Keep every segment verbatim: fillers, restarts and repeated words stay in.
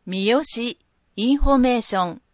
三好インフォメーション。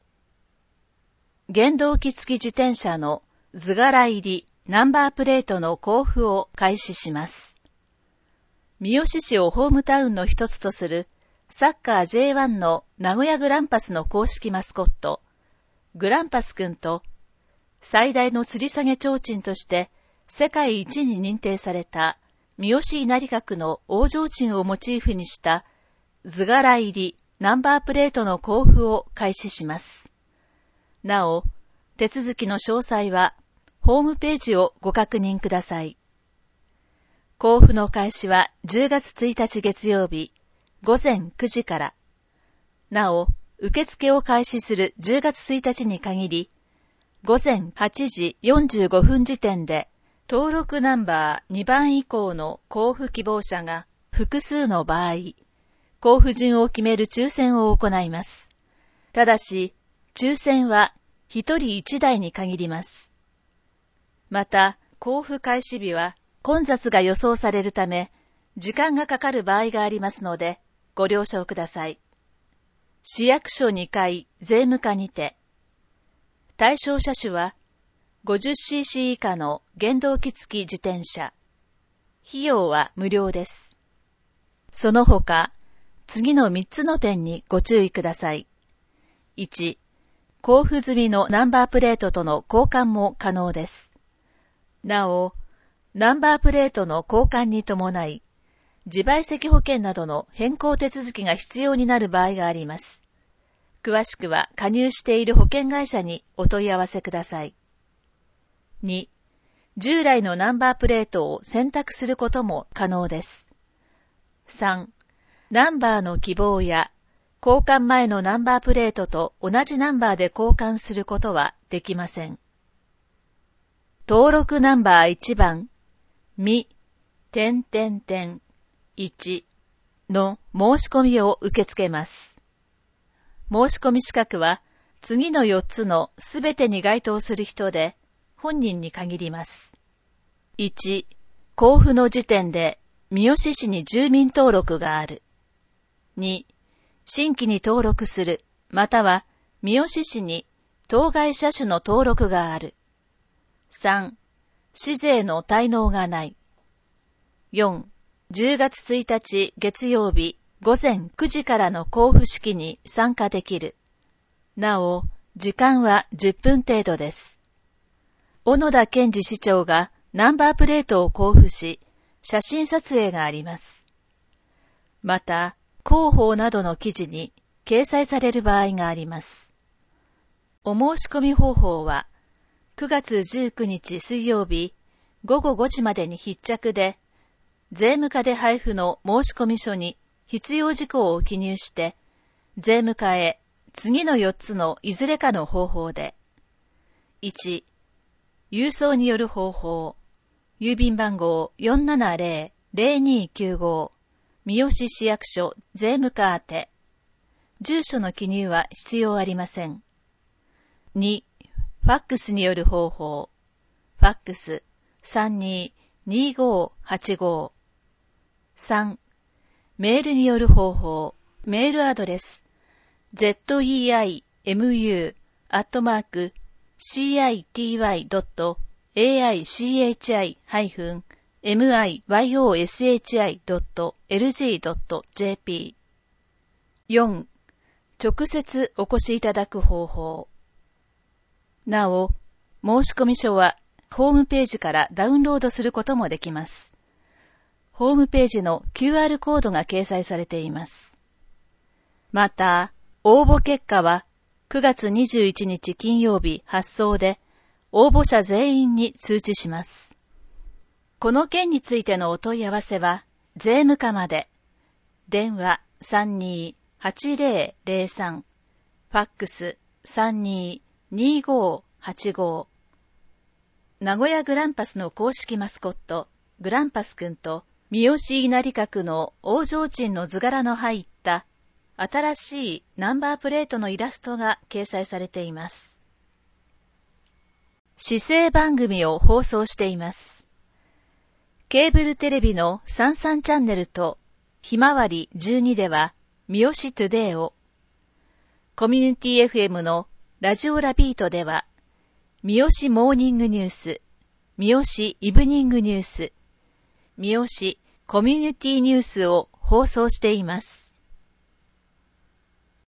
原動機付き自転車の図柄入りナンバープレートの交付を開始します。三好市をホームタウンの一つとするサッカー ジェイワン の名古屋グランパスの公式マスコット、グランパスくんと最大の吊り下げ提灯として世界一に認定された三好稲荷閣の大提灯をモチーフにした図柄入りナンバープレートの交付を開始します。なお、手続きの詳細はホームページをご確認ください。交付の開始はじゅうがつついたち月曜日ごぜんくじから。なお、受付を開始するじゅうがつついたちに限り、ごぜんはちじよんじゅうごふん時点で登録ナンバーにばん以降の交付希望者が複数の場合、交付順を決める抽選を行います。ただし、抽選はひとりいちだいに限ります。また、交付開始日は混雑が予想されるため、時間がかかる場合がありますので、ご了承ください。市役所にかい税務課にて、対象車種は ごじゅっシーシー 以下の原動機付き自転車。費用は無料です。その他、次のみっつの点にご注意ください。いち、交付済みのナンバープレートとの交換も可能です。なお、ナンバープレートの交換に伴い、自賠責保険などの変更手続きが必要になる場合があります。詳しくは加入している保険会社にお問い合わせください。に、従来のナンバープレートを選択することも可能です。さん、ナンバーの希望や交換前のナンバープレートと同じナンバーで交換することはできません。登録ナンバーいちばん、み、点点点、いちの申し込みを受け付けます。申し込み資格は次のよっつのすべてに該当する人で本人に限ります。いち、交付の時点で三好市に住民登録がある。に、新規に登録する、または三好市に当該車種の登録がある。さん、市税の滞納がない。よん、じゅうがつついたち月曜日ごぜんくじからの交付式に参加できる。なお、時間はじゅっぷん程度です。小野田健二市長がナンバープレートを交付し、写真撮影があります。また、広報などの記事に掲載される場合があります。お申し込み方法は、くがつじゅうくにち水曜日ごごごじまでに必着で、税務課で配布の申し込み書に必要事項を記入して、税務課へ次のよっつのいずれかの方法で、いち、郵送による方法、郵便番号 よんななぜろぜろにきゅうご、三好市役所税務課宛て、住所の記入は必要ありません。に、ファックスによる方法、ファックス さんにーにーごーはちご。さん、メールによる方法、メールアドレス、ゼットイーアイエムユー アットマーク シーアイティーワイ ドット エーアイシーエイチアイ ハイフン エムアイワイオーエスエイチアイ ドット エルジー ドット ジェーピー。よん、直接お越しいただく方法。なお、申し込み書はホームページからダウンロードすることもできます。ホームページの キューアール コードが掲載されています。また、応募結果はくがつにじゅういちにち金曜日発送で、応募者全員に通知します。この件についてのお問い合わせは、税務課まで。電話 さんにーはちぜろぜろさん、ファックス さんにーにーごーはちご。名古屋グランパスの公式マスコット、グランパスくんと、三好稲荷閣の大提灯の図柄の入った新しいナンバープレートのイラストが掲載されています。市政番組を放送しています。ケーブルテレビのさんじゅうさんチャンネルとひまわりじゅうにでは三好トゥデイを、コミュニティ エフエム のラジオラビートでは、三好モーニングニュース、三好イブニングニュース、三好コミュニティニュースを放送しています。